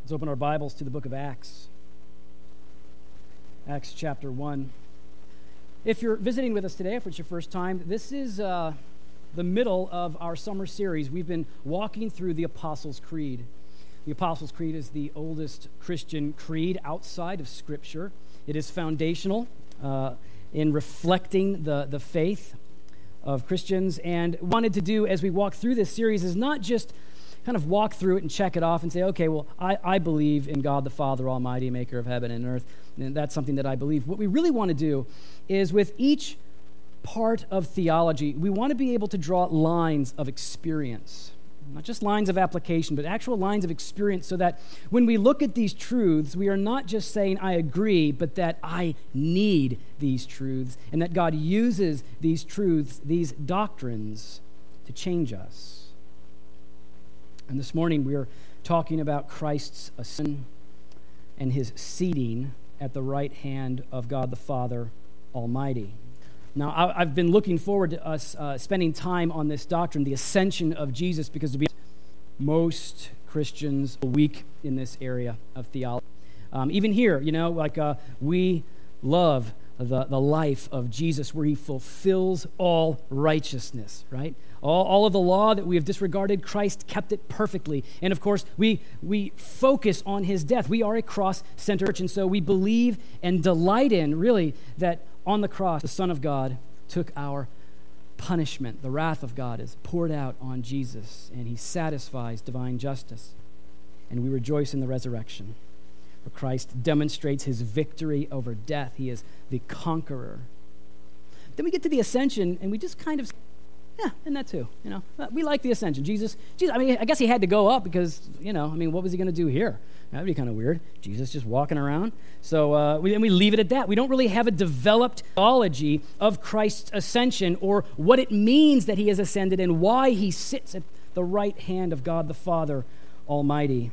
Let's open our Bibles to the book of Acts. Acts chapter 1. If you're visiting with us today, if it's your first time, this is the middle of our summer series. We've been walking through the Apostles' Creed. The Apostles' Creed is the oldest Christian creed outside of Scripture. It is foundational in reflecting the faith of Christians. And wanted to do, as we walk through this series, is not just kind of walk through it and check it off and say, okay, well, I believe in God the Father Almighty, maker of heaven and earth, and that's something that I believe. What we really want to do is with each part of theology, we want to be able to draw lines of experience, not just lines of application, but actual lines of experience, so that when we look at these truths, we are not just saying, I agree, but that I need these truths, and that God uses these truths, these doctrines, to change us. And this morning we are talking about Christ's ascension and his seating at the right hand of God the Father Almighty. Now, I've been looking forward to us spending time on this doctrine, the ascension of Jesus, because to be honest, most Christians are weak in this area of theology. Even here, we love the life of Jesus, where he fulfills all righteousness, right? All of the law that we have disregarded, Christ kept it perfectly. And of course, we focus on his death. We are a cross-centered church, and so we believe and delight in, really, that on the cross, the Son of God took our punishment. The wrath of God is poured out on Jesus, and he satisfies divine justice. And we rejoice in the resurrection, where Christ demonstrates his victory over death. He is the conqueror. Then we get to the ascension, and we just kind of, yeah, and that too, we like the ascension. Jesus, I guess he had to go up because, what was he going to do here? That would be kind of weird. Jesus just walking around. So we leave it at that. We don't really have a developed theology of Christ's ascension, or what it means that he has ascended and why he sits at the right hand of God the Father Almighty.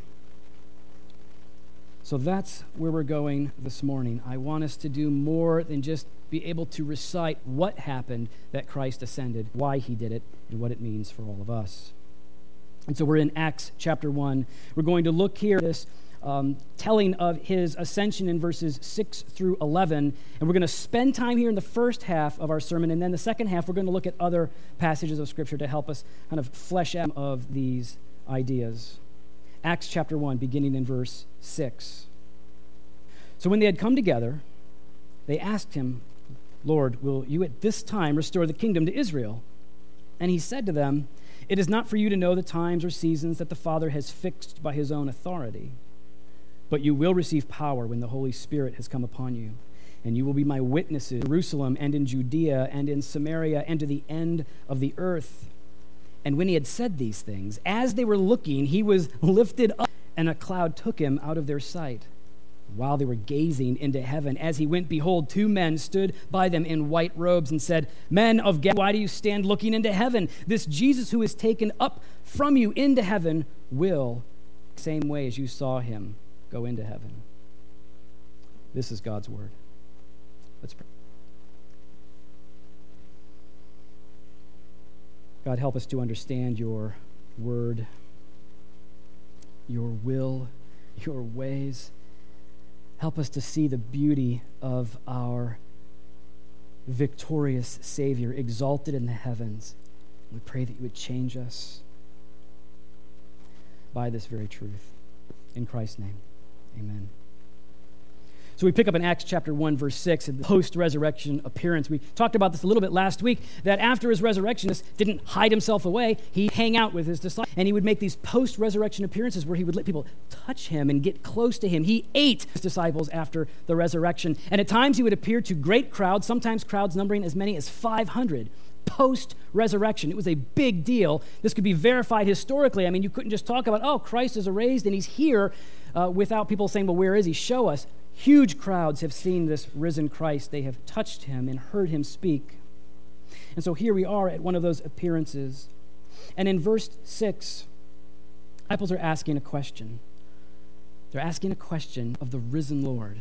So that's where we're going this morning. I want us to do more than just be able to recite what happened that Christ ascended, why he did it, and what it means for all of us. And so we're in Acts chapter 1. We're going to look here at this telling of his ascension in verses 6 through 11, and we're going to spend time here in the first half of our sermon, and then the second half we're going to look at other passages of Scripture to help us kind of flesh out of these ideas. Acts chapter 1, beginning in verse 6. So when they had come together, they asked him, Lord, will you at this time restore the kingdom to Israel? And he said to them, it is not for you to know the times or seasons that the Father has fixed by his own authority, but you will receive power when the Holy Spirit has come upon you, and you will be my witnesses in Jerusalem and in Judea and in Samaria and to the end of the earth. And when he had said these things, as they were looking, he was lifted up, and a cloud took him out of their sight. While they were gazing into heaven, as he went, behold, two men stood by them in white robes and said, Men of Galilee, why do you stand looking into heaven? This Jesus who is taken up from you into heaven will, the same way as you saw him go into heaven. This is God's word. Let's pray. God, help us to understand your word, your will, your ways. Help us to see the beauty of our victorious Savior exalted in the heavens. We pray that you would change us by this very truth. In Christ's name, amen. So we pick up in Acts chapter 1, verse 6, in the post-resurrection appearance. We talked about this a little bit last week, that after his resurrection, he didn't hide himself away. He'd hang out with his disciples, and he would make these post-resurrection appearances where he would let people touch him and get close to him. He ate his disciples after the resurrection, and at times he would appear to great crowds, sometimes crowds numbering as many as 500. Post-resurrection. It was a big deal. This could be verified historically. I mean, you couldn't just talk about, oh, Christ is raised and he's here without people saying, well, where is he? Show us. Huge crowds have seen this risen Christ. They have touched him and heard him speak. And so here we are at one of those appearances. And in verse 6, disciples are asking a question. They're asking a question of the risen Lord.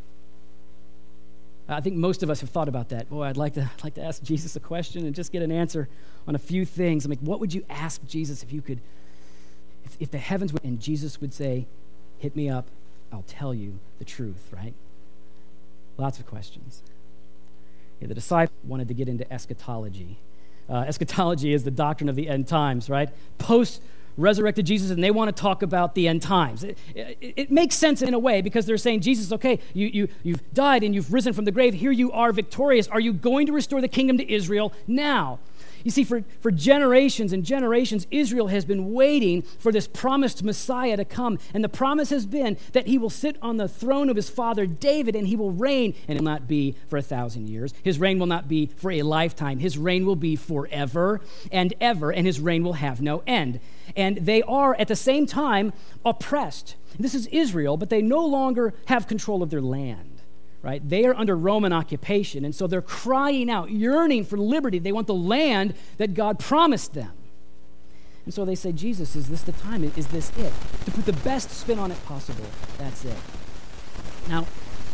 I think most of us have thought about that. Boy, I'd like to ask Jesus a question and just get an answer on a few things. I'm like, what would you ask Jesus if you could, if the heavens would, and Jesus would say, hit me up. I'll tell you the truth, right? Lots of questions. Yeah, the disciples wanted to get into eschatology. Eschatology is the doctrine of the end times, right? Post-resurrected Jesus, and they want to talk about the end times. It makes sense in a way because they're saying, Jesus, okay, you've died and you've risen from the grave. Here you are victorious. Are you going to restore the kingdom to Israel now? You see, for generations and generations, Israel has been waiting for this promised Messiah to come. And the promise has been that he will sit on the throne of his father David and he will reign. And it will not be for 1,000 years. His reign will not be for a lifetime. His reign will be forever and ever, and his reign will have no end. And they are, at the same time, oppressed. This is Israel, but they no longer have control of their land. Right? They are under Roman occupation, and so they're crying out, yearning for liberty. They want the land that God promised them. And so they say, Jesus, is this the time? Is this it? To put the best spin on it possible, that's it. Now,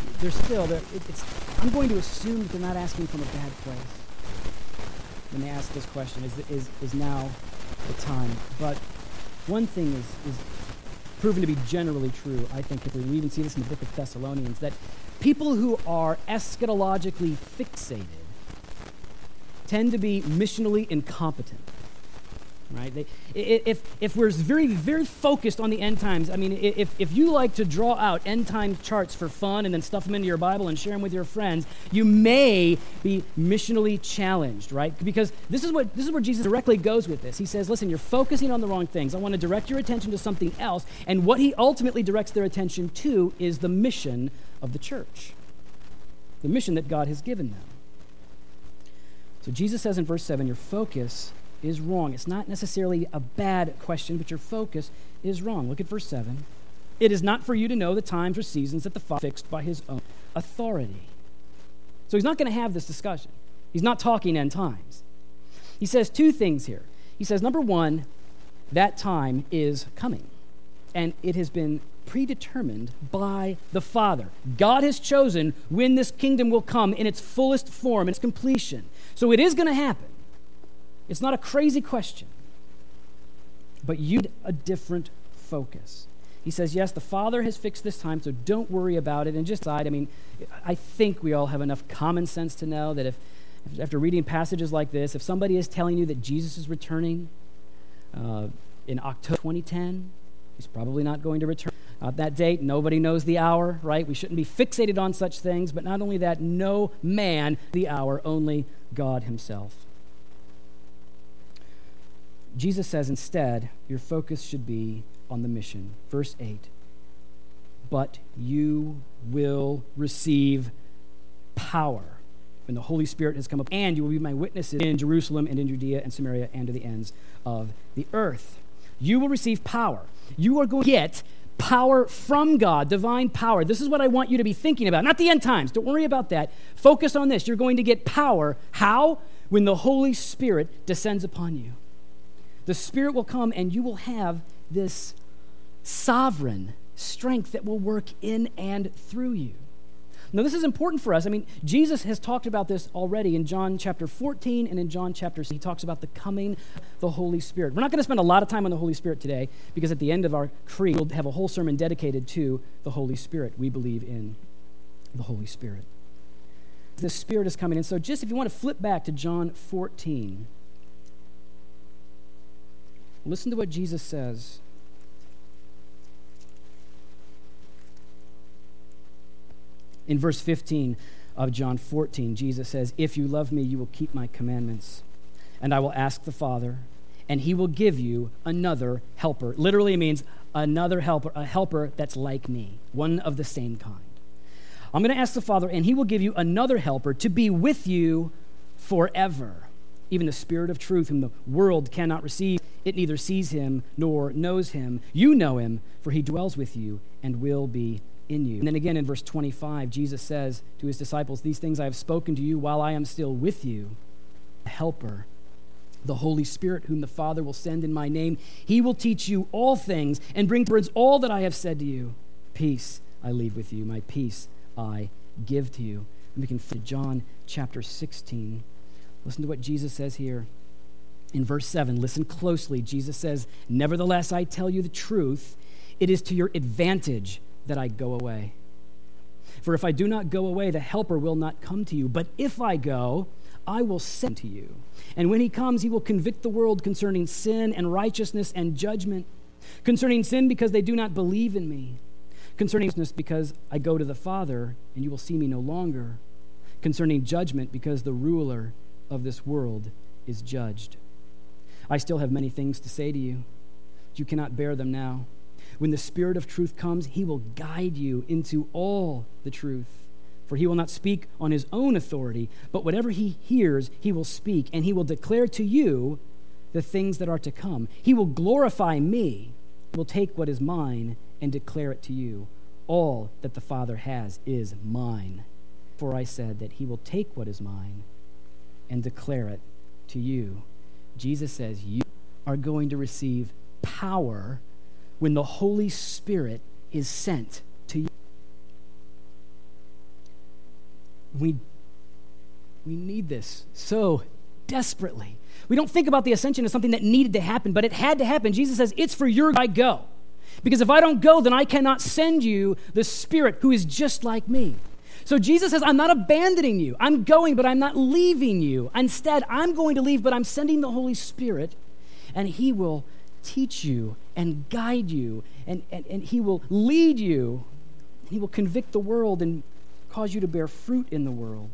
I'm going to assume that they're not asking from a bad place when they ask this question, is now the time? But one thing is proven to be generally true, I think, we even see this in the book of Thessalonians, that people who are eschatologically fixated tend to be missionally incompetent, right? If we're very, very focused on the end times, I mean, if you like to draw out end time charts for fun and then stuff them into your Bible and share them with your friends, you may be missionally challenged, right? Because this is where Jesus directly goes with this. He says, listen, you're focusing on the wrong things. I want to direct your attention to something else. And what he ultimately directs their attention to is the mission of the church, the mission that God has given them. So Jesus says in verse 7, your focus is wrong. It's not necessarily a bad question, but your focus is wrong. Look at verse 7. It is not for you to know the times or seasons that the Father fixed by his own authority. So he's not going to have this discussion. He's not talking end times. He says two things here. He says, number one, that time is coming, and it has been predetermined by the Father. God has chosen when this kingdom will come in its fullest form, its completion. So it is going to happen. It's not a crazy question. But you need a different focus. He says, yes, the Father has fixed this time, so don't worry about it. And just decide, I mean, I think we all have enough common sense to know that if after reading passages like this, if somebody is telling you that Jesus is returning in October 2010, he's probably not going to return. That date, nobody knows the hour, right? We shouldn't be fixated on such things, but not only that, no man the hour, only God himself. Jesus says instead, your focus should be on the mission. Verse 8, but you will receive power when the Holy Spirit has come up, and you will be my witnesses in Jerusalem and in Judea and Samaria and to the ends of the earth. You will receive power. You are going to get power from God, divine power. This is what I want you to be thinking about. Not the end times. Don't worry about that. Focus on this. You're going to get power. How? When the Holy Spirit descends upon you. The Spirit will come and you will have this sovereign strength that will work in and through you. Now, this is important for us. I mean, Jesus has talked about this already in John chapter 14 and in John chapter 6. He talks about the coming of the Holy Spirit. We're not going to spend a lot of time on the Holy Spirit today because at the end of our creed, we'll have a whole sermon dedicated to the Holy Spirit. We believe in the Holy Spirit. The Spirit is coming. And so just if you want to flip back to John 14, listen to what Jesus says. In verse 15 of John 14, Jesus says, if you love me, you will keep my commandments, and I will ask the Father, and he will give you another helper. Literally it means another helper, a helper that's like me, one of the same kind. I'm going to ask the Father, and he will give you another helper to be with you forever, even the Spirit of truth whom the world cannot receive. It neither sees him nor knows him. You know him, for he dwells with you and will be in you. And then again in verse 25, Jesus says to his disciples, these things I have spoken to you while I am still with you. The helper, the Holy Spirit, whom the Father will send in my name, he will teach you all things and bring to words all that I have said to you. Peace I leave with you, my peace I give to you. And we can flip to John chapter 16. Listen to what Jesus says here. In verse 7, listen closely. Jesus says, nevertheless, I tell you the truth. it is to your advantage that I go away. For if I do not go away, the Helper will not come to you. But if I go, I will send to you. And when he comes, he will convict the world concerning sin and righteousness and judgment. Concerning sin, because they do not believe in me. Concerning righteousness, because I go to the Father, and you will see me no longer. Concerning judgment, because the ruler of this world is judged. I still have many things to say to you, but you cannot bear them now. When the Spirit of truth comes, he will guide you into all the truth. For he will not speak on his own authority, but whatever he hears, he will speak, and he will declare to you the things that are to come. He will glorify me, will take what is mine, and declare it to you. All that the Father has is mine. For I said that he will take what is mine and declare it to you. Jesus says you are going to receive power when the Holy Spirit is sent to you. We need this so desperately. We don't think about the ascension as something that needed to happen, but it had to happen. Jesus says, it's for your I go. Because if I don't go, then I cannot send you the Spirit who is just like me. So Jesus says, I'm not abandoning you. I'm going, but I'm not leaving you. Instead, I'm going to leave, but I'm sending the Holy Spirit, and he will teach you and guide you, and he will lead you. He will convict the world and cause you to bear fruit in the world.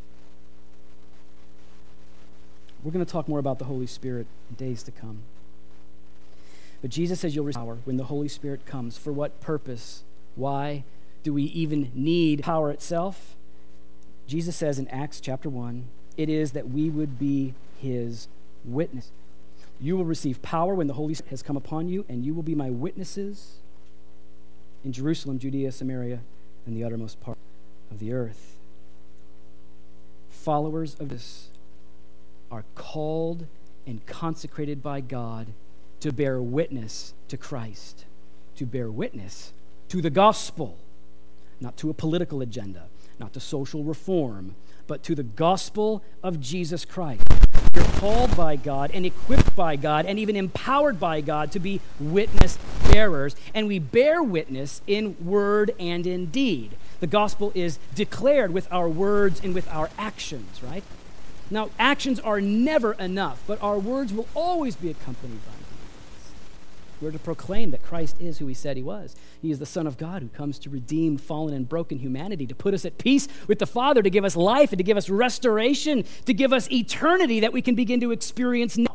We're going to talk more about the Holy Spirit in days to come. But Jesus says you'll receive power when the Holy Spirit comes. For what purpose? Why do we even need power itself? Jesus says in Acts chapter 1, it is that we would be his witness. You will receive power when the Holy Spirit has come upon you, and you will be my witnesses in Jerusalem, Judea, Samaria, and the uttermost part of the earth. Followers of this are called and consecrated by God to bear witness to Christ, to bear witness to the gospel, not to a political agenda, not to social reform, but to the gospel of Jesus Christ. You're called by God and equipped by God and even empowered by God to be witness bearers, and we bear witness in word and in deed. The gospel is declared with our words and with our actions, right? Now, actions are never enough, but our words will always be accompanied by deeds. We're to proclaim that Christ is who he said he was. He is the Son of God who comes to redeem fallen and broken humanity, to put us at peace with the Father, to give us life and to give us restoration, to give us eternity that we can begin to experience now.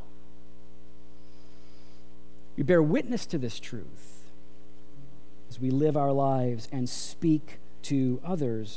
We bear witness to this truth as we live our lives and speak to others.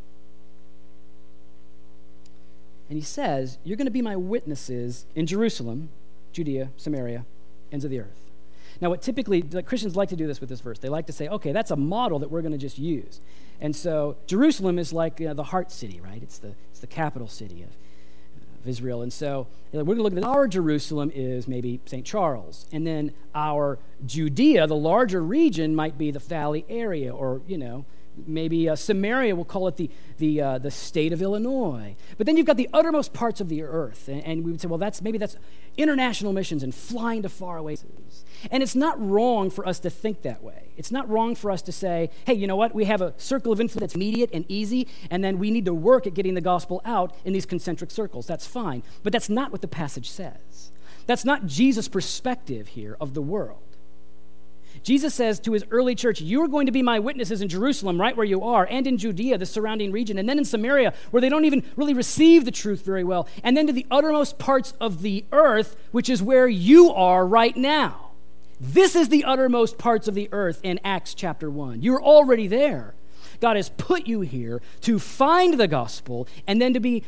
And he says, you're going to be my witnesses in Jerusalem, Judea, Samaria, ends of the earth. Now, what typically, Christians like to do this with this verse. They like to say, okay, that's a model that we're going to just use. And so Jerusalem is like the heart city, right? It's the capital city of Israel. And so we're going to look at this. Our Jerusalem is maybe St. Charles. And then our Judea, the larger region, might be the valley area, or, maybe Samaria, we'll call it the state of Illinois. But then you've got the uttermost parts of the earth, and we would say, well, that's international missions and flying to faraway places. And it's not wrong for us to think that way. It's not wrong for us to say, hey, you know what? We have a circle of influence that's immediate and easy, and then we need to work at getting the gospel out in these concentric circles. That's fine. But that's not what the passage says. That's not Jesus' perspective here of the world. Jesus says to his early church, you are going to be my witnesses in Jerusalem, right where you are, and in Judea, the surrounding region, and then in Samaria, where they don't even really receive the truth very well, and then to the uttermost parts of the earth, which is where you are right now. This is the uttermost parts of the earth in Acts chapter 1. You're already there. God has put you here to find the gospel and then to be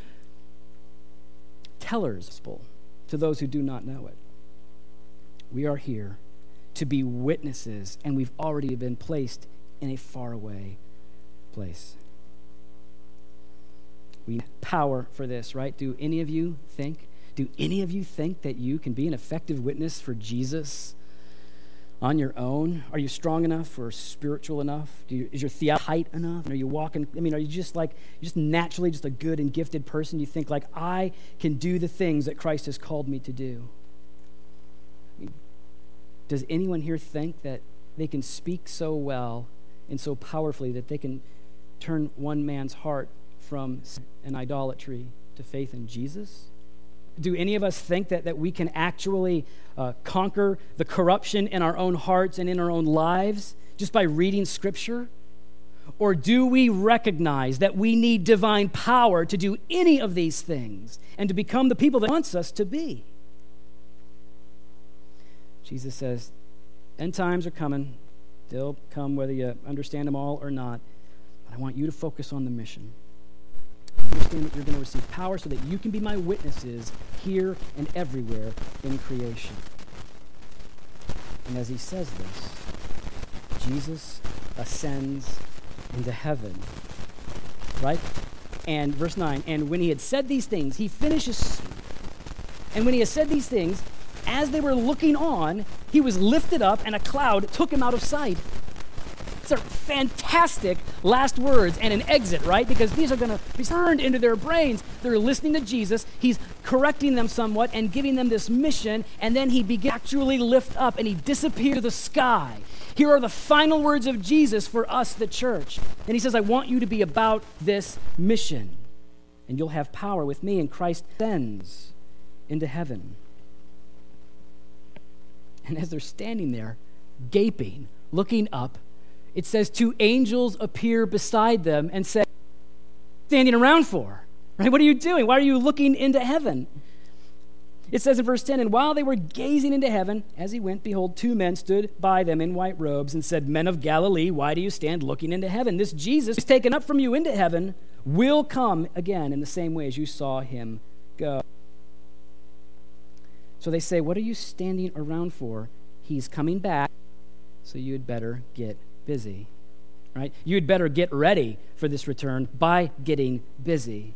tellers to those who do not know it. We are here to be witnesses, and we've already been placed in a faraway place. We need power for this, right? Do any of you think that you can be an effective witness for Jesus on your own? Are you strong enough or spiritual enough? Is your theology tight enough? Are you walking? Are you just naturally just a good and gifted person? You think like, I can do the things that Christ has called me to do. Does anyone here think that they can speak so well and so powerfully that they can turn one man's heart from an idolatry to faith in Jesus? Do any of us think that we can actually conquer the corruption in our own hearts and in our own lives just by reading Scripture? Or do we recognize that we need divine power to do any of these things and to become the people that He wants us to be? Jesus says, end times are coming. They'll come whether you understand them all or not. But I want you to focus on the mission. Understand that you're going to receive power so that you can be my witnesses here and everywhere in creation. And as he says this, Jesus ascends into heaven, right? And verse 9, and when he had said these things, he finishes, and when he has said these things, as they were looking on, he was lifted up, and a cloud took him out of sight. These are fantastic last words and an exit, right? Because these are going to be turned into their brains. They're listening to Jesus. He's correcting them somewhat and giving them this mission, and then he begins to actually lift up, and he disappears to the sky. Here are the final words of Jesus for us, the church. And he says, I want you to be about this mission, and you'll have power with me. And Christ ascends into heaven. And as they're standing there, gaping, looking up, it says 2 angels appear beside them and say, standing around for, right? What are you doing? Why are you looking into heaven? It says in verse 10, and while they were gazing into heaven, as he went, behold, 2 men stood by them in white robes and said, Men of Galilee, why do you stand looking into heaven? This Jesus who's taken up from you into heaven will come again in the same way as you saw him go. So they say, what are you standing around for? He's coming back, so you had better get busy, right? You'd better get ready for this return by getting busy.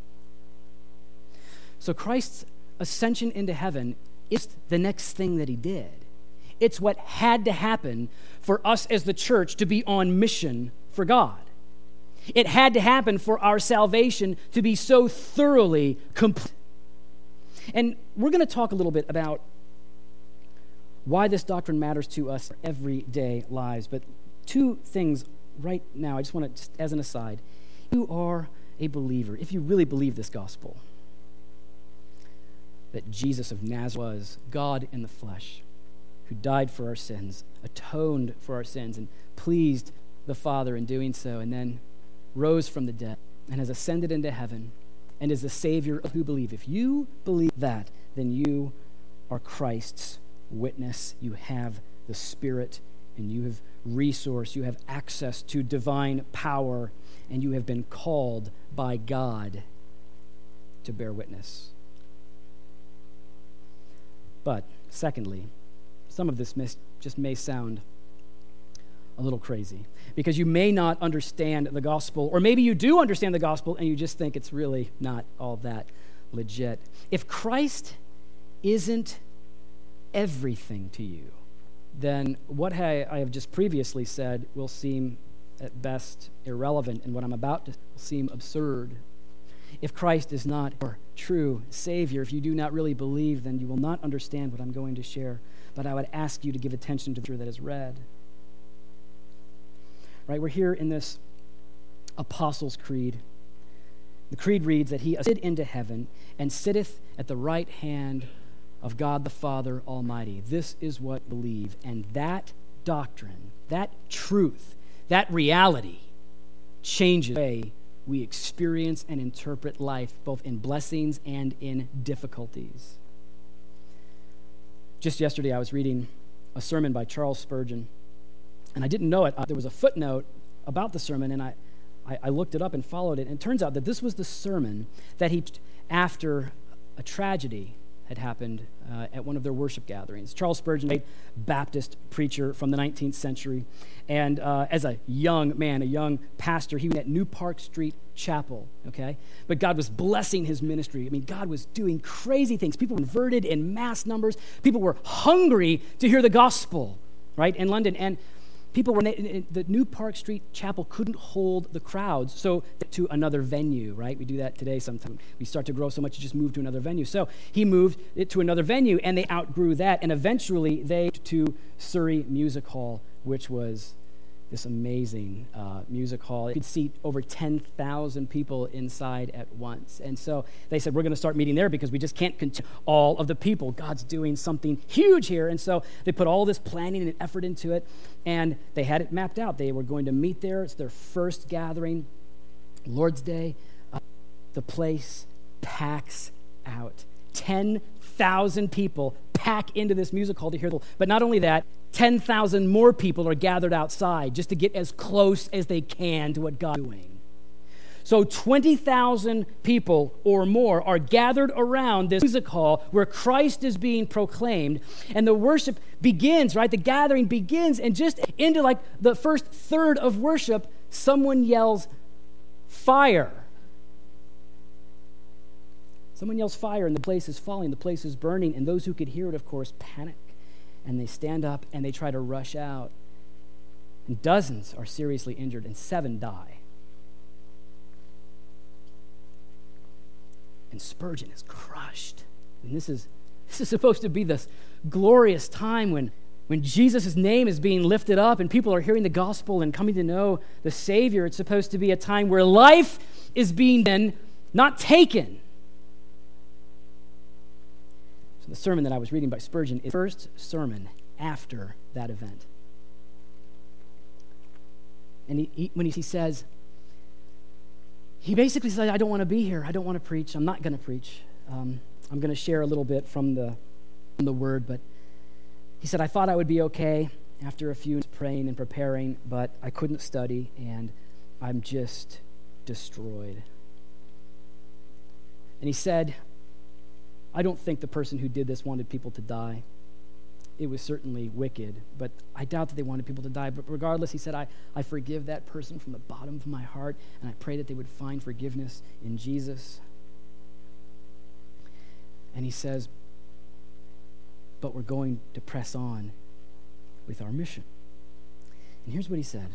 So Christ's ascension into heaven is the next thing that he did. It's what had to happen for us as the church to be on mission for God. It had to happen for our salvation to be so thoroughly complete. And we're going to talk a little bit about why this doctrine matters to us in everyday lives. But 2 things right now, I just want to, just as an aside, you are a believer, if you really believe this gospel, that Jesus of Nazareth was God in the flesh, who died for our sins, atoned for our sins, and pleased the Father in doing so, and then rose from the dead and has ascended into heaven and is the Savior of who believe. If you believe that, then you are Christ's witness. You have the Spirit, and you have resource. You have access to divine power, and you have been called by God to bear witness. But secondly, some of this may sound a little crazy, because you may not understand the gospel, or maybe you do understand the gospel and you just think it's really not all that legit. If Christ isn't everything to you, then what I have just previously said will seem at best irrelevant, and what I'm about to seem absurd. If Christ is not your true Savior, if you do not really believe, then you will not understand what I'm going to share. But I would ask you to give attention to the scripture that is read. Right, we're here in this Apostles' Creed. The creed reads that he ascended into heaven and sitteth at the right hand of God the Father Almighty. This is what we believe. And that doctrine, that truth, that reality changes the way we experience and interpret life, both in blessings and in difficulties. Just yesterday, I was reading a sermon by Charles Spurgeon, and I didn't know it. There was a footnote about the sermon, and I looked it up and followed it, and it turns out that this was the sermon that he, after a tragedy had happened at one of their worship gatherings. Charles Spurgeon, a Baptist preacher from the 19th century, and as a young man, a young pastor, he was at New Park Street Chapel, okay? But God was blessing his ministry. I mean, God was doing crazy things. People were converted in mass numbers. People were hungry to hear the gospel, right, in London. And people were, the New Park Street Chapel couldn't hold the crowds, so to another venue, right? We do that today sometimes. We start to grow so much, you just move to another venue. So he moved it to another venue, and they outgrew that, and eventually they moved to Surrey Music Hall, which was this amazing music hall. It could seat over 10,000 people inside at once. And so they said, we're going to start meeting there because we just can't contain all of the people. God's doing something huge here. And so they put all this planning and effort into it, and they had it mapped out. They were going to meet there. It's their first gathering, Lord's Day. The place packs out. 10,000 people pack into this music hall to hear. But not only that, 10,000 more people are gathered outside just to get as close as they can to what God's doing. So 20,000 people or more are gathered around this music hall where Christ is being proclaimed, and the worship begins, right? The gathering begins, and just into like the first third of worship, someone yells, "Fire!" Someone yells fire, and the place is falling, the place is burning, and those who could hear it, of course, panic. And they stand up and they try to rush out. And dozens are seriously injured, and 7 die. And Spurgeon is crushed. And this is supposed to be this glorious time when Jesus' name is being lifted up and people are hearing the gospel and coming to know the Savior. It's supposed to be a time where life is being then not taken. So the sermon that I was reading by Spurgeon is the first sermon after that event. And when he says, he basically said, I don't want to be here. I don't want to preach. I'm not going to preach. I'm going to share a little bit from the word, but he said, I thought I would be okay after a few praying and preparing, but I couldn't study, and I'm just destroyed. And he said, I don't think the person who did this wanted people to die. It was certainly wicked, but I doubt that they wanted people to die. But regardless, he said, I forgive that person from the bottom of my heart, and I pray that they would find forgiveness in Jesus. And he says, but we're going to press on with our mission. And here's what he said.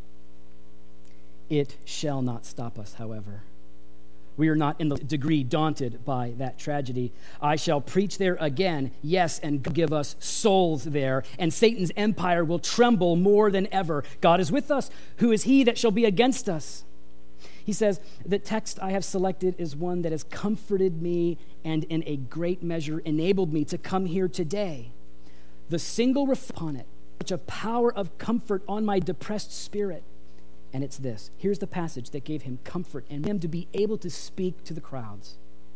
It shall not stop us, however. We are not in the degree daunted by that tragedy. I shall preach there again, yes, and give us souls there, and Satan's empire will tremble more than ever. God is with us. Who is he that shall be against us? He says, the text I have selected is one that has comforted me and in a great measure enabled me to come here today. The single reflection upon it, such a power of comfort on my depressed spirit. And it's this. Here's the passage that gave him comfort and him to be able to speak to the crowds.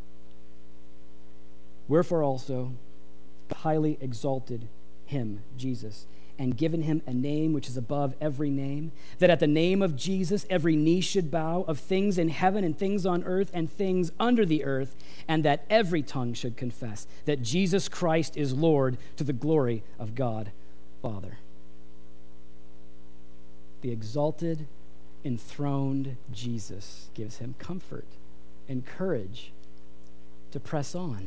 Wherefore also highly exalted him, Jesus, and given him a name which is above every name, that at the name of Jesus every knee should bow, of things in heaven and things on earth and things under the earth, and that every tongue should confess that Jesus Christ is Lord, to the glory of God Father. The exalted, enthroned Jesus gives him comfort and courage to press on.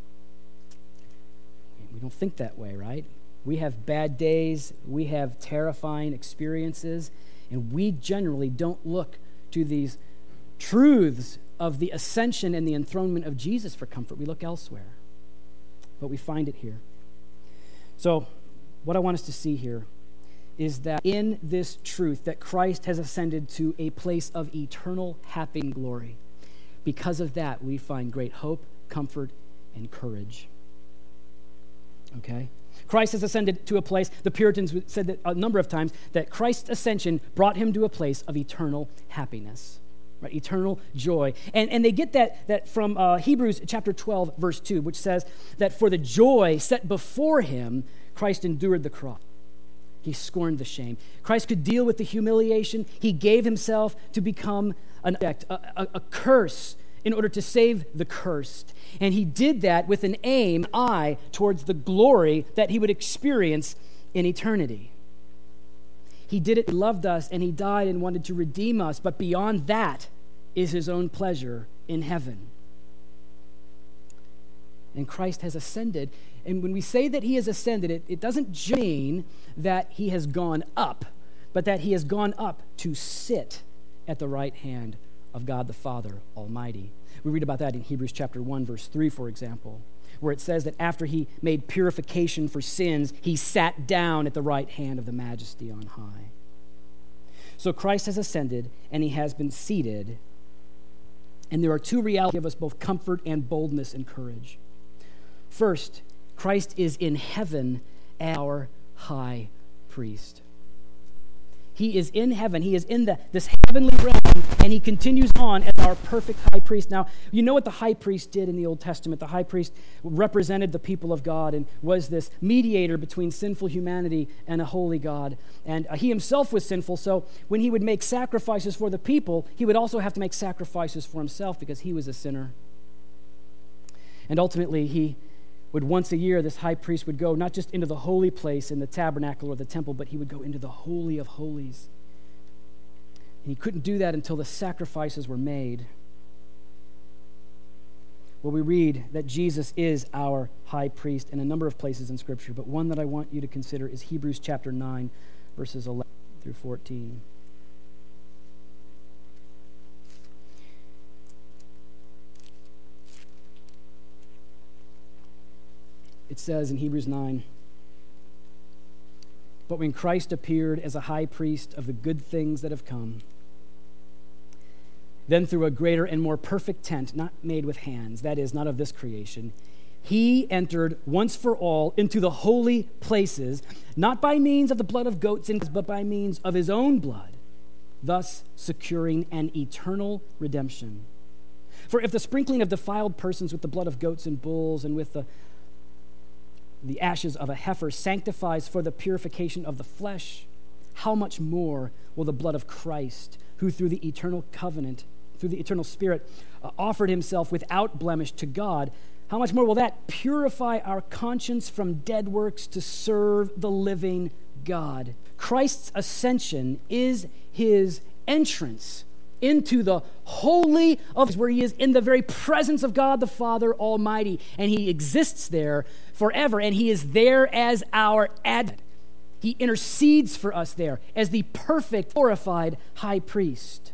We don't think that way, right? We have bad days, we have terrifying experiences, and we generally don't look to these truths of the ascension and the enthronement of Jesus for comfort. We look elsewhere, but we find it here. So what I want us to see here is that in this truth that Christ has ascended to a place of eternal happy and glory. Because of that, we find great hope, comfort, and courage. Okay? Christ has ascended to a place, the Puritans said that a number of times, that Christ's ascension brought him to a place of eternal happiness, right? Eternal joy. And they get that from Hebrews chapter 12, verse 2, which says that for the joy set before him, Christ endured the cross. He scorned the shame. Christ could deal with the humiliation. He gave himself to become an object, a curse, in order to save the cursed. And he did that with an aim, an eye towards the glory that he would experience in eternity. He did it, he loved us, and he died and wanted to redeem us. But beyond that is his own pleasure in heaven. And Christ has ascended. And when we say that he has ascended, it doesn't mean that he has gone up but that he has gone up to sit at the right hand of God the Father Almighty. We read about that in Hebrews chapter 1, verse 3, for example, where it says that after he made purification for sins, he sat down at the right hand of the Majesty on high. So Christ has ascended, and he has been seated, and there are two realities that give us both comfort and boldness and courage. First, Christ is in heaven as our high priest. He is in heaven. He is in this heavenly realm, and he continues on as our perfect high priest. Now, you know what the high priest did in the Old Testament. The high priest represented the people of God and was this mediator between sinful humanity and a holy God. And he himself was sinful, so when he would make sacrifices for the people, he would also have to make sacrifices for himself because he was a sinner. And ultimately, he would once a year, this high priest would go not just into the holy place in the tabernacle or the temple, but he would go into the Holy of Holies. And he couldn't do that until the sacrifices were made. Well, we read that Jesus is our high priest in a number of places in Scripture, but one that I want you to consider is Hebrews chapter 9, verses 11 through 14. It says in Hebrews 9, "But when Christ appeared as a high priest of the good things that have come, then through a greater and more perfect tent, not made with hands, that is, not of this creation, he entered once for all into the holy places, not by means of the blood of goats, but by means of his own blood, thus securing an eternal redemption. For if the sprinkling of defiled persons with the blood of goats and bulls and with the ashes of a heifer sanctifies for the purification of the flesh, how much more will the blood of Christ, who through the eternal covenant, through the eternal Spirit, offered himself without blemish to God, how much more will that purify our conscience from dead works to serve the living God?" Christ's ascension is his entrance into the holy of where he is in the very presence of God the Father Almighty, and he exists there forever, and he is there as our advocate. He intercedes for us there as the perfect, glorified high priest.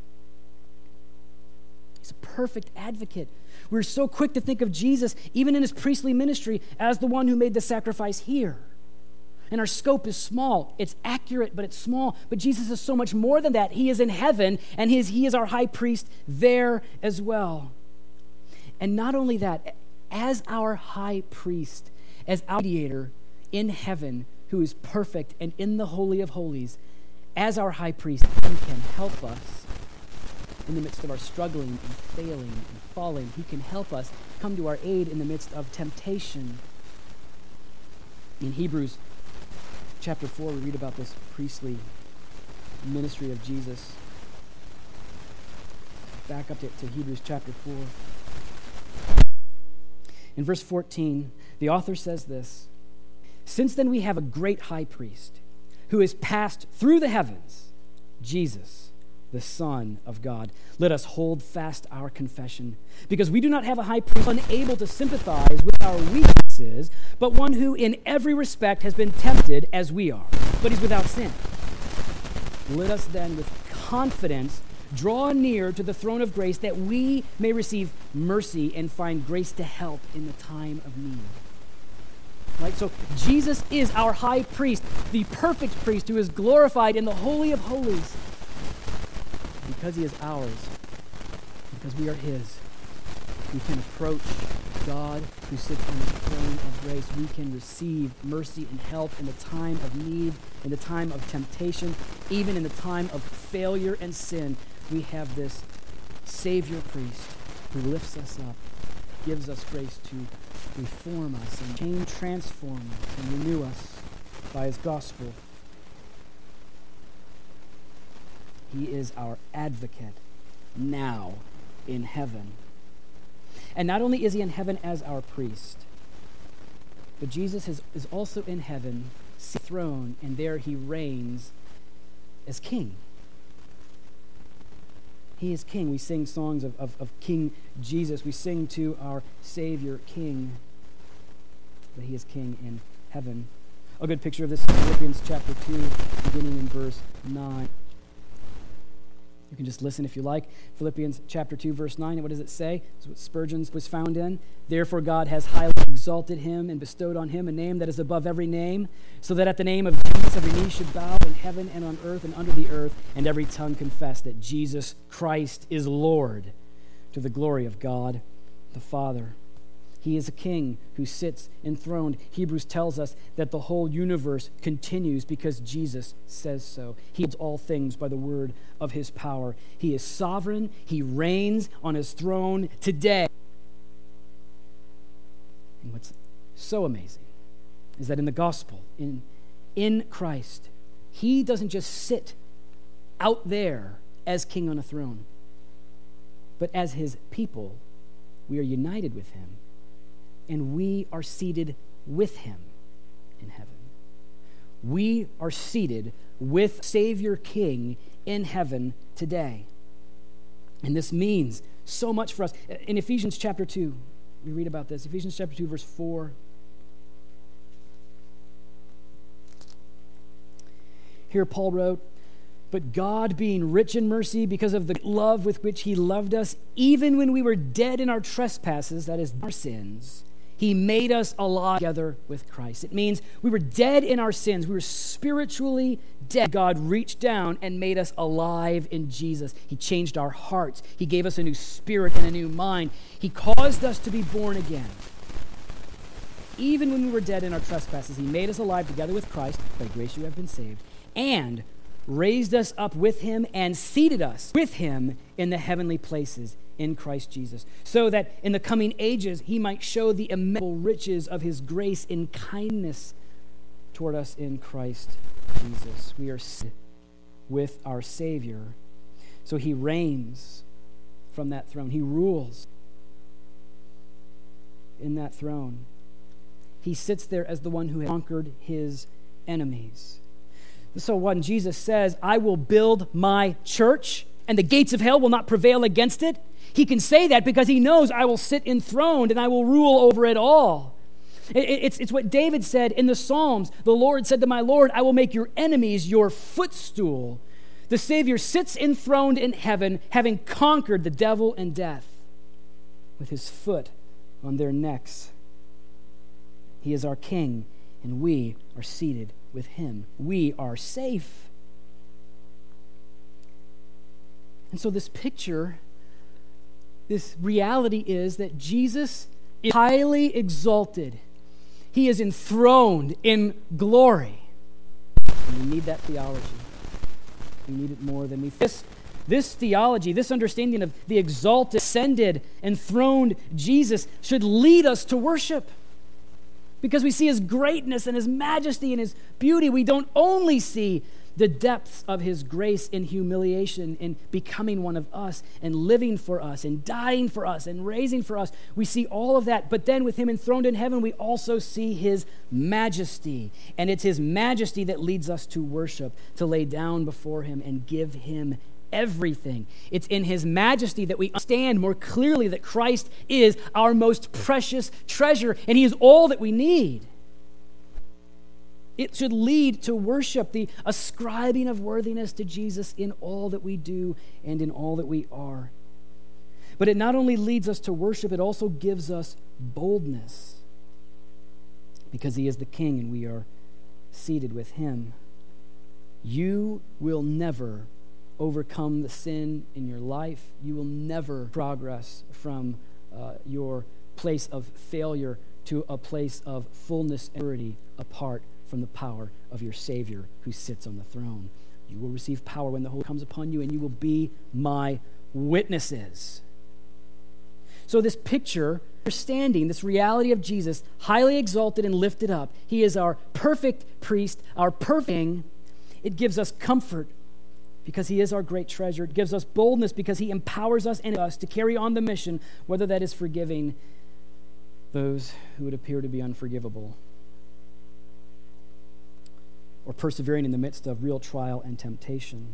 He's a perfect advocate. We're so quick to think of Jesus, even in his priestly ministry, as the one who made the sacrifice here. And our scope is small. It's accurate, but it's small. But Jesus is so much more than that. He is in heaven, and he is our high priest there as well. And not only that, as our high priest, as our mediator in heaven, who is perfect and in the Holy of Holies, as our high priest, he can help us in the midst of our struggling and failing and falling. He can help us come to our aid in the midst of temptation. In Hebrews chapter 4, we read about this priestly ministry of Jesus. Back up to Hebrews chapter 4. In verse 14, the author says this, "Since then we have a great high priest who has passed through the heavens, Jesus, the Son of God. Let us hold fast our confession, because we do not have a high priest unable to sympathize with our weaknesses, but one who in every respect has been tempted as we are, but is without sin. Let us then with confidence draw near to the throne of grace, that we may receive mercy and find grace to help in the time of need." Right? So Jesus is our high priest, the perfect priest who is glorified in the Holy of Holies. Because he is ours, because we are his, we can approach God who sits on the throne of grace. We can receive mercy and help in the time of need, in the time of temptation, even in the time of failure and sin. We have this Savior priest who lifts us up, gives us grace to reform us and change, transform us, and renew us by his gospel. He is our advocate now in heaven. And not only is he in heaven as our priest, but Jesus is also in heaven, throne, and there he reigns as king. He is king. We sing songs of King Jesus. We sing to our Savior King, that he is king in heaven. a good picture of this in Philippians chapter 2, beginning in verse 9. You can just listen if you like. Philippians chapter 2, verse 9. And what does it say? It's what Spurgeon was found in. Therefore God has highly exalted him and bestowed on him a name that is above every name, so that at the name of Jesus every knee should bow in heaven and on earth and under the earth, and every tongue confess that Jesus Christ is Lord, to the glory of God the Father. He is a king who sits enthroned. Hebrews tells us that the whole universe continues because Jesus says so. He holds all things by the word of his power. He is sovereign. He reigns on his throne today. And what's so amazing is that in the gospel, in Christ, he doesn't just sit out there as king on a throne, but as his people, we are united with him. And we are seated with him in heaven. We are seated with Savior King in heaven today. And this means so much for us. In Ephesians chapter 2, we read about this. Ephesians chapter 2, verse 4. Here Paul wrote, "But God, being rich in mercy, because of the love with which he loved us, even when we were dead in our trespasses," that is, our sins, "he made us alive together with Christ." It means we were dead in our sins. We were spiritually dead. God reached down and made us alive in Jesus. He changed our hearts. He gave us a new spirit and a new mind. He caused us to be born again. Even when we were dead in our trespasses, he made us alive together with Christ. By grace you have been saved. And raised us up with him and seated us with him in the heavenly places in Christ Jesus, so that in the coming ages he might show the immeasurable riches of his grace in kindness toward us in Christ Jesus. We are seated with our Savior. So he reigns from that throne. He rules in that throne. He sits there as the one who has conquered his enemies. So when Jesus says, "I will build my church, and the gates of hell will not prevail against it," he can say that because he knows, "I will sit enthroned and I will rule over it all." It's what David said in the Psalms. "The Lord said to my Lord, I will make your enemies your footstool." The Savior sits enthroned in heaven, having conquered the devil and death with his foot on their necks. He is our King, and we are seated with him. We are safe. And so this picture, this reality is that Jesus is highly exalted. He is enthroned in glory. And we need that theology. We need it more than we think. This theology, this understanding of the exalted, ascended, enthroned Jesus should lead us to worship. Because we see his greatness and his majesty and his beauty. We don't only see the depths of his grace in humiliation, in becoming one of us and living for us and dying for us and raising for us. We see all of that. But then with him enthroned in heaven, we also see his majesty. And it's his majesty that leads us to worship, to lay down before him and give him everything. It's in his majesty that we understand more clearly that Christ is our most precious treasure and he is all that we need. It should lead to worship, the ascribing of worthiness to Jesus in all that we do and in all that we are. But it not only leads us to worship, it also gives us boldness because he is the King and we are seated with him. You will never overcome the sin in your life. You will never progress from your place of failure to a place of fullness and purity apart from the power of your Savior who sits on the throne. You will receive power when the Holy Spirit comes upon you, and you will be my witnesses. So this picture, understanding this reality of Jesus, highly exalted and lifted up, he is our perfect priest, our perfect king. It gives us comfort because he is our great treasure. It gives us boldness because he empowers us and us to carry on the mission, whether that is forgiving those who would appear to be unforgivable, or persevering in the midst of real trial and temptation.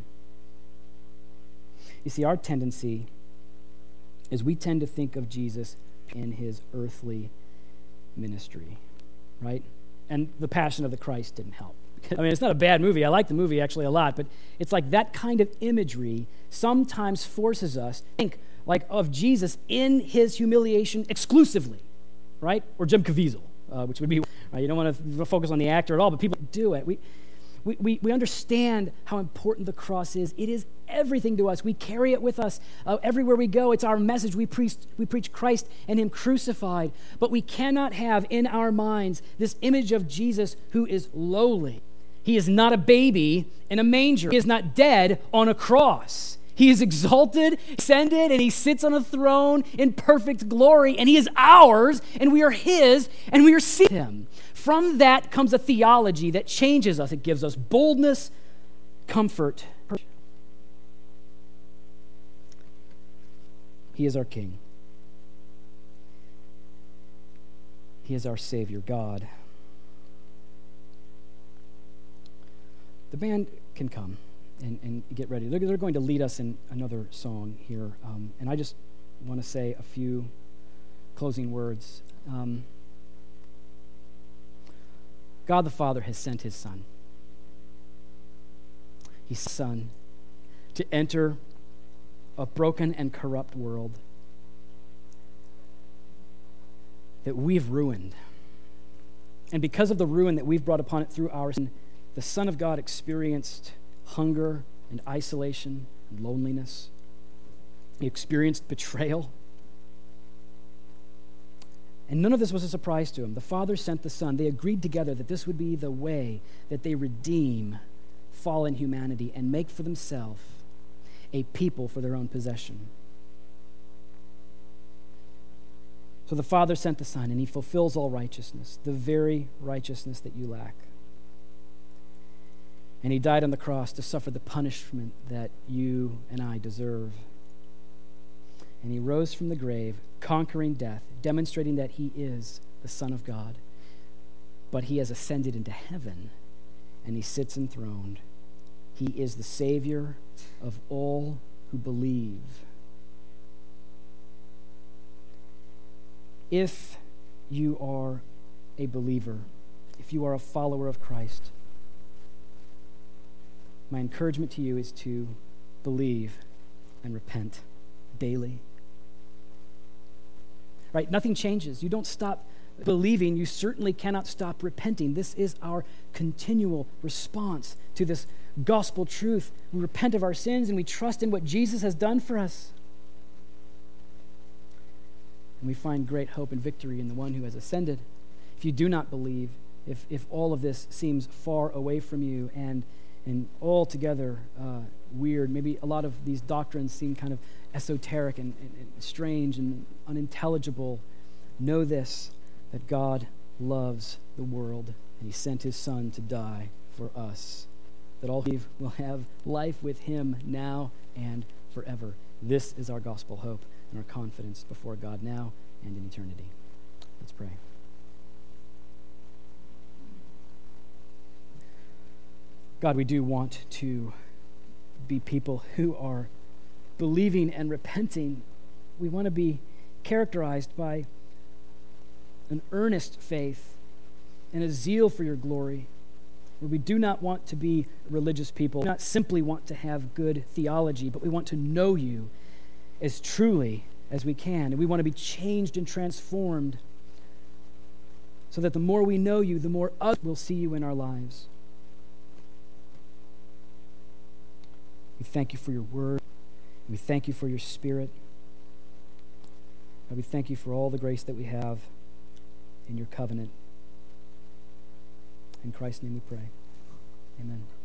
You see, our tendency is we tend to think of Jesus in his earthly ministry, right? and The Passion of the Christ didn't help. I mean, it's not a bad movie. I like the movie actually a lot, but it's like that kind of imagery sometimes forces us to think like of Jesus in his humiliation exclusively, right? Or Jim Caviezel, which would be, right? You don't want to focus on the actor at all, but people do it. We understand how important the cross is. It is everything to us. We carry it with us everywhere we go. It's our message. We preach Christ and him crucified, but we cannot have in our minds this image of Jesus who is lowly. He is not a baby in a manger. He is not dead on a cross. He is exalted, ascended, and he sits on a throne in perfect glory, and he is ours, and we are his, and we are seeing him. From that comes a theology that changes us. It gives us boldness, comfort. He is our King. He is our Savior, God. The band can come and get ready. They're going to lead us in another song here. And I just want to say a few closing words. God the Father has sent his Son. He's Son to enter a broken and corrupt world that we've ruined. And because of the ruin that we've brought upon it through our sin, the Son of God experienced hunger and isolation and loneliness. He experienced betrayal. And none of this was a surprise to him. The Father sent the Son. They agreed together that this would be the way that they redeem fallen humanity and make for themselves a people for their own possession. So the Father sent the Son, and he fulfills all righteousness, the very righteousness that you lack. And he died on the cross to suffer the punishment that you and I deserve. And he rose from the grave, conquering death, demonstrating that he is the Son of God. But he has ascended into heaven, and he sits enthroned. He is the Savior of all who believe. If you are a believer, if you are a follower of Christ, my encouragement to you is to believe and repent daily. Right? Nothing changes. You don't stop believing. You certainly cannot stop repenting. This is our continual response to this gospel truth. We repent of our sins and we trust in what Jesus has done for us. And we find great hope and victory in the one who has ascended. If you do not believe, if all of this seems far away from you and altogether weird, maybe a lot of these doctrines seem kind of esoteric and strange and unintelligible, know this, that God loves the world and he sent his Son to die for us, that all who will have life with him now and forever. This is our gospel hope and our confidence before God now and in eternity. Let's pray. God, we do want to be people who are believing and repenting. We want to be characterized by an earnest faith and a zeal for your glory, where we do not want to be religious people, we do not simply want to have good theology, but we want to know you as truly as we can, and we want to be changed and transformed so that the more we know you, the more others will see you in our lives. We thank you for your word. We thank you for your Spirit. God, we thank you for all the grace that we have in your covenant. In Christ's name we pray. Amen.